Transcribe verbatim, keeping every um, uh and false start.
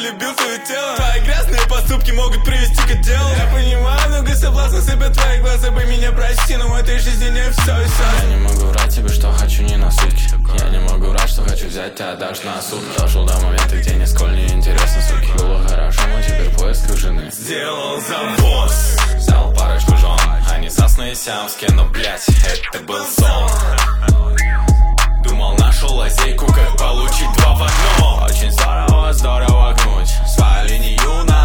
любил твое тело. Твои грязные поступки могут привести к делу. Я понимаю, много соблазна себя твои глаза бы меня прости, но в этой жизни не все и все. Я не могу врать тебе, что хочу не на сутки. Я не могу врать, что хочу взять тебя даже на сутки. Дошел до момента, где нисколько не интересно, суки. Было хорошо, но теперь в поисках жены. Сделал завоз, взял парочку жен. Они сосные сиамские, но, блять, это был сон. Думал, нашел лазейку, как получить два в одно. Очень здорово, здорово гнуть свою линию на